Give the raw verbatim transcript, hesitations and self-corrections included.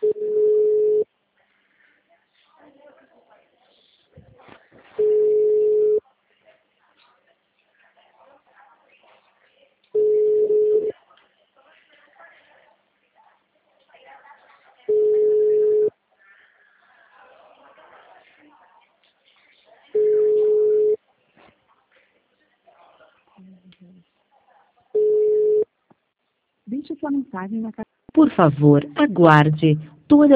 Deixe sua mensagem na caixa. Por favor, aguarde. Toda